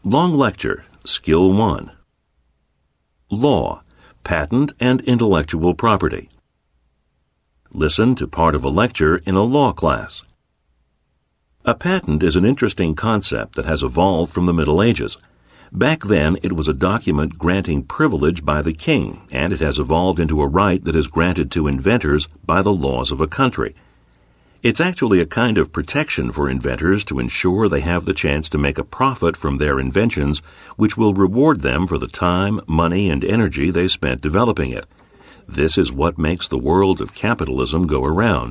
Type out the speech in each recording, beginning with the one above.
Long Lecture, Skill 1. Law, Patent and Intellectual Property. Listen to part of a lecture in a law class. A patent is an interesting concept that has evolved from the Middle Ages. Back then, it was a document granting privilege by the king, and it has evolved into a right that is granted to inventors by the laws of a country. It's actually a kind of protection for inventors to ensure they have the chance to make a profit from their inventions, which will reward them for the time, money, and energy they spent developing it. This is what makes the world of capitalism go around.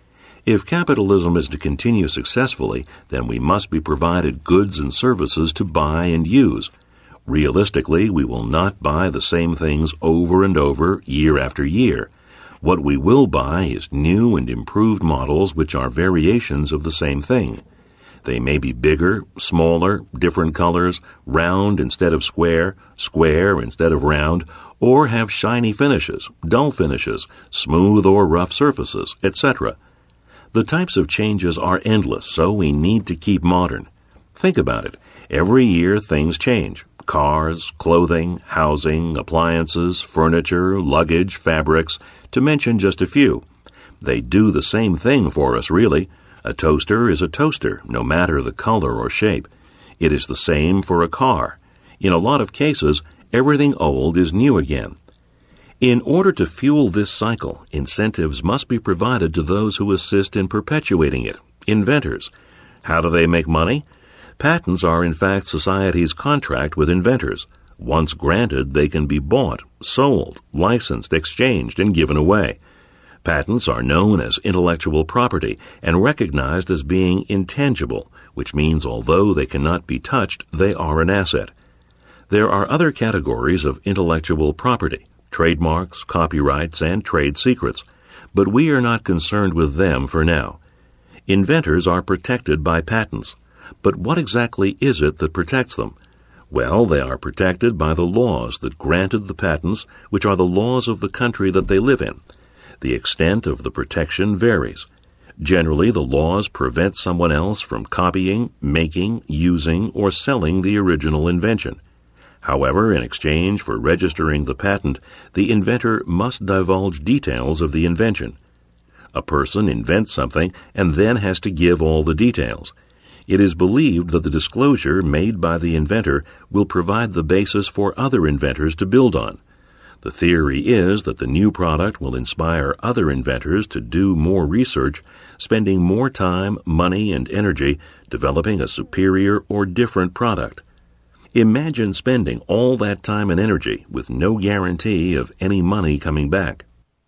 If capitalism is to continue successfully, then we must be provided goods and services to buy and use. Realistically, we will not buy the same things over and over, year after year. What we will buy is new and improved models which are variations of the same thing. They may be bigger, smaller, different colors, round instead of square, square instead of round, or have shiny finishes, dull finishes, smooth or rough surfaces, etc. The types of changes are endless, so we need to keep modern. Think about it. Every year things change. Cars, clothing, housing, appliances, furniture, luggage, fabrics, to mention just a few. They do the same thing for us, really. A toaster is a toaster, no matter the color or shape. It is the same for a car. In a lot of cases, everything old is new again. In order to fuel this cycle, incentives must be provided to those who assist in perpetuating it, inventors. How do they make money? Patents are in fact society's contract with inventors. Once granted, they can be bought, sold, licensed, exchanged, and given away. Patents are known as intellectual property and recognized as being intangible, which means although they cannot be touched, they are an asset. There are other categories of intellectual property: trademarks, copyrights, and trade secrets, but we are not concerned with them for now. Inventors are protected by patents, but what exactly is it that protects them? Well, they are protected by the laws that granted the patents, which are the laws of the country that they live in. The extent of the protection varies. Generally, the laws prevent someone else from copying, making, using, or selling the original invention. However, in exchange for registering the patent, the inventor must divulge details of the invention. A person invents something and then has to give all the details. It is believed that the disclosure made by the inventor will provide the basis for other inventors to build on. The theory is that the new product will inspire other inventors to do more research, spending more time, money, and energy developing a superior or different product. Imagine spending all that time and energy with no guarantee of any money coming back.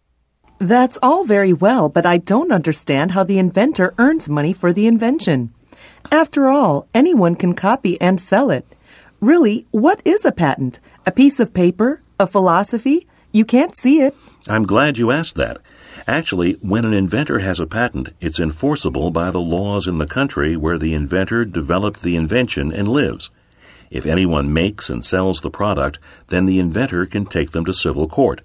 That's all very well, but I don't understand how the inventor earns money for the invention. After all, anyone can copy and sell it. Really, what is a patent? A piece of paper? A philosophy? You can't see it. I'm glad you asked that. Actually, when an inventor has a patent, it's enforceable by the laws in the country where the inventor developed the invention and lives. If anyone makes and sells the product, then the inventor can take them to civil court.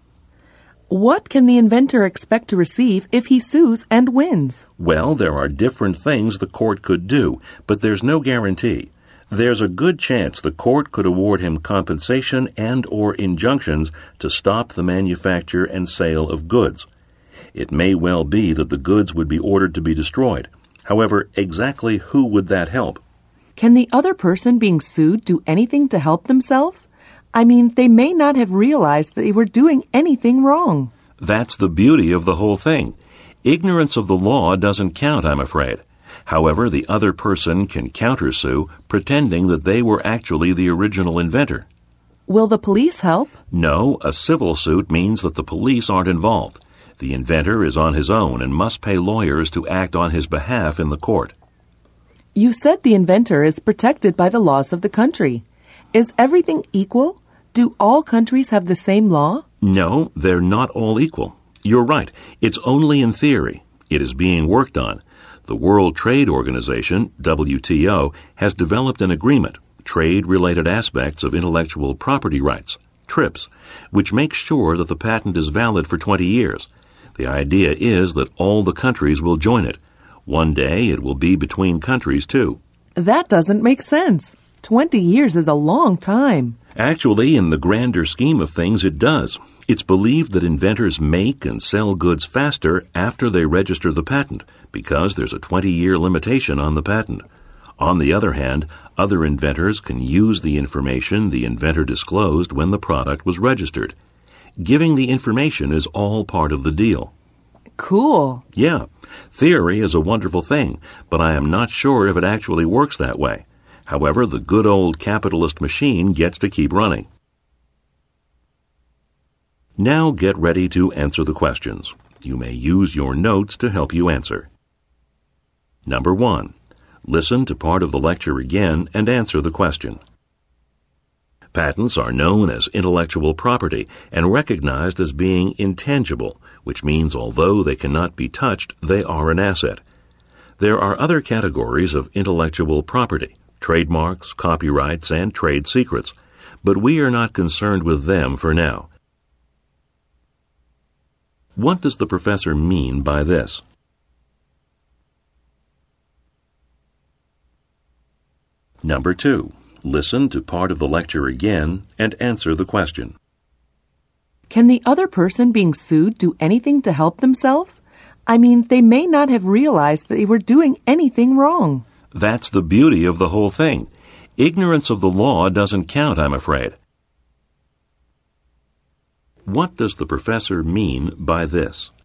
What can the inventor expect to receive if he sues and wins? Well, there are different things the court could do, but there's no guarantee. There's a good chance the court could award him compensation and/or injunctions to stop the manufacture and sale of goods. It may well be that the goods would be ordered to be destroyed. However, exactly who would that help? Can the other person being sued do anything to help themselves? I mean, they may not have realized they were doing anything wrong. That's the beauty of the whole thing. Ignorance of the law doesn't count, I'm afraid. However, the other person can countersue, pretending that they were actually the original inventor. Will the police help? No, a civil suit means that the police aren't involved. The inventor is on his own and must pay lawyers to act on his behalf in the court. You said the inventor is protected by the laws of the country. Is everything equal? Do all countries have the same law? No, they're not all equal. You're right. It's only in theory. It is being worked on. The World Trade Organization, WTO, has developed an agreement, Trade-Related Aspects of Intellectual Property Rights, TRIPS, which makes sure that the patent is valid for 20 years. The idea is that all the countries will join it. One day it will be between countries, too. That doesn't make sense. 20 years is a long time. Actually, in the grander scheme of things, it does. It's believed that inventors make and sell goods faster after they register the patent because there's a 20-year limitation on the patent. On the other hand, other inventors can use the information the inventor disclosed when the product was registered. Giving the information is all part of the deal. Cool. Yeah, theory is a wonderful thing, but I am not sure if it actually works that way. However, the good old capitalist machine gets to keep running. Now get ready to answer the questions. You may use your notes to help you answer. Number 1. Listen to part of the lecture again and answer the question. Patents are known as intellectual property and recognized as being intangible, which means although they cannot be touched, they are an asset. There are other categories of intellectual property, trademarks, copyrights, and trade secrets, but we are not concerned with them for now. What does the professor mean by this? Number 2. Listen to part of the lecture again and answer the question. Can the other person being sued do anything to help themselves? I mean, they may not have realized they were doing anything wrong. That's the beauty of the whole thing. Ignorance of the law doesn't count, I'm afraid. What does the professor mean by this?